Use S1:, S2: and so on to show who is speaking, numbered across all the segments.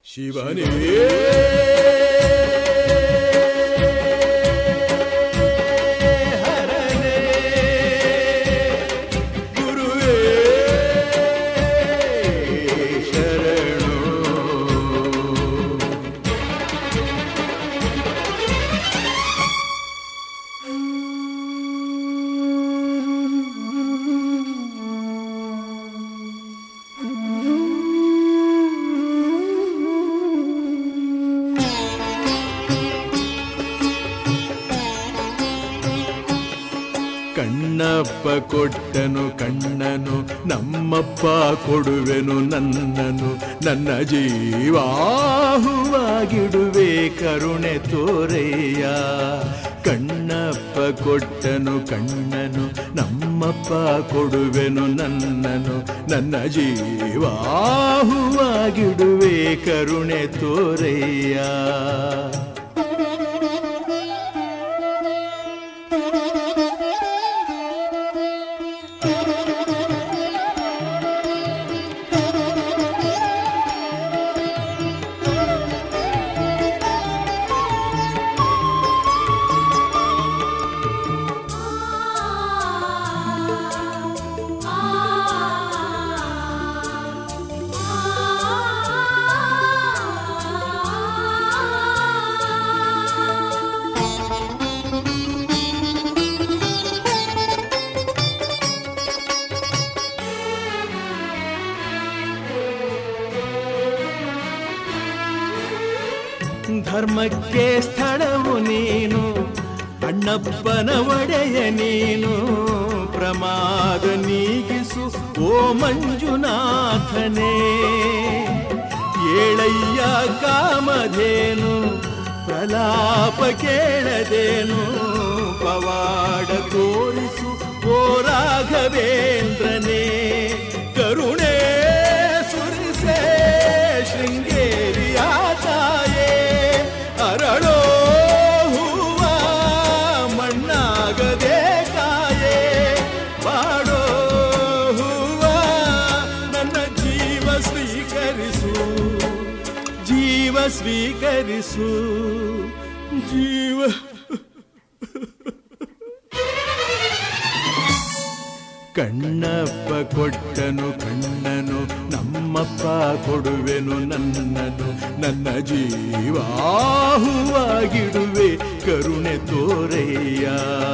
S1: ಶಿವನೇ ಕಣ್ಣಪ್ಪ ಕೊಟ್ಟನು ಕಣ್ಣನು ನಮ್ಮಪ್ಪ ಕೊಡುವೆನು ನನ್ನನು ನನ್ನ ಜೀವಾಹುವಾಗಿಡುವೆ ಕರುಣೆ ತೋರೆಯ ಕಣ್ಣಪ್ಪ ಕೊಟ್ಟನು ಕಣ್ಣನು ನಮ್ಮಪ್ಪ ಕೊಡುವೆನು ನನ್ನನು ನನ್ನ ಜೀವಾಹುವಾಗಿಡುವೆ ಕರುಣೆ ತೋರೆಯ ಧರ್ಮಕ್ಕೆ ಸ್ಥಳವು ನೀನು ಅಣ್ಣಪ್ಪನ ಒಡೆಯ ನೀನು ಪ್ರಮಾದ ನೀಗಿಸು ಓ ಮಂಜುನಾಥನೇ ಏಳಯ್ಯ ಕಾಮಧೇನು ಪ್ರಲಾಪ ಕೇಳದೇನು ಪವಾಡ ತೋರಿಸು ಓ ರಾಘವೇಂದ್ರನೇ ಕರುಣೆ ಸುರಿಸೇ ಶೃಂಗೇರಿಯ ತಾಯೇ ಅರಳೋ ಹೂವ ಮಣ್ಣಾಗದೆ ಕಾಯೇ ಬಾಡೋ ಹೂವ ನನ್ನ ಜೀವ ಸ್ವೀಕರಿಸು ಜೀವ ಕಣ್ಣಪ್ಪ ಕೊಟ್ಟನು ಕಣ್ಣನು ನಮ್ಮಪ್ಪ ಕೊಡುವೆನು ನನ್ನನು ನನ್ನ ಜೀವಾಹುವಾಗಿಡುವೆ ಕರುಣೆ ತೋರೆಯ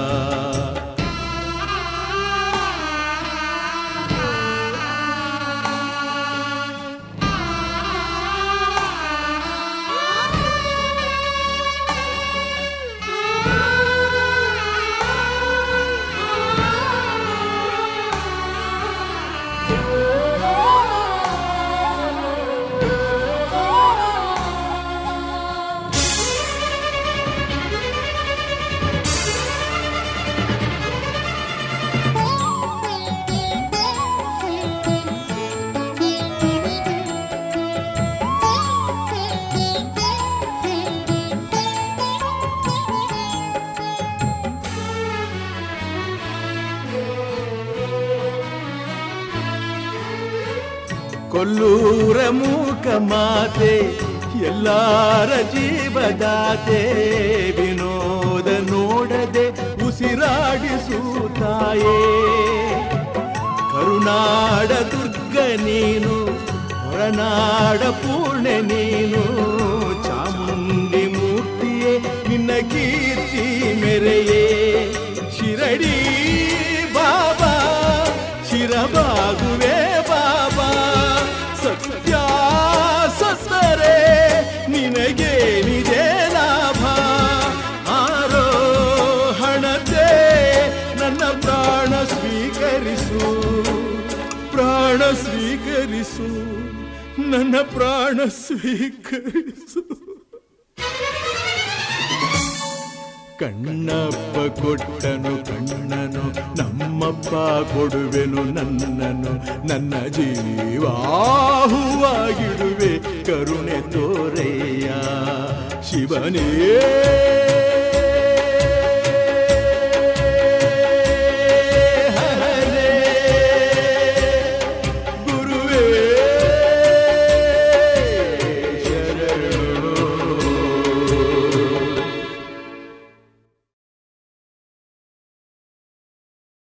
S1: ಕೊಲ್ಲೂರ ಮೂಕ ಮಾತೆ ಎಲ್ಲಾರ ಜೀವದಾತೆ ವಿನೋದ ನೋಡದೆ ಉಸಿರಾಡಿಸುತ್ತಾಯೇ ಕರುನಾಡ ದುರ್ಗ ನೀನು ಹೊರನಾಡ ಪೂರ್ಣೆ ನೀನು ಚಾಮುಂಡಿ ಮೂರ್ತಿಯೇ ನಿನ್ನ ಕೀರ್ತಿ ಮೆರೆಯೇ ಶಿರಡಿ ಬಾಬಾ ಶಿರಬಾಗುವೆ ಬಾಬಾ ಸತ್ಯ ಸತ್ತರೆ ನಿನಗೇನಿದೆ ಲಾಭ ಆರೋಹಣತೆ ನನ್ನ ಪ್ರಾಣ ಸ್ವೀಕರಿಸು ನನ್ನ ಪ್ರಾಣ ಸ್ವೀಕರಿಸು ಕಣ್ಣಪ್ಪ ಕೊಟ್ಟನು ಕಣ್ಣನು ನಮ್ಮಪ್ಪ ಕೊಡುವೆನು ನನ್ನನು ನನ್ನ ಜೀವಾಹುವಾಗಿಡುವೆ ಕರುಣೆ ತೋರೆಯ ಶಿವನೇ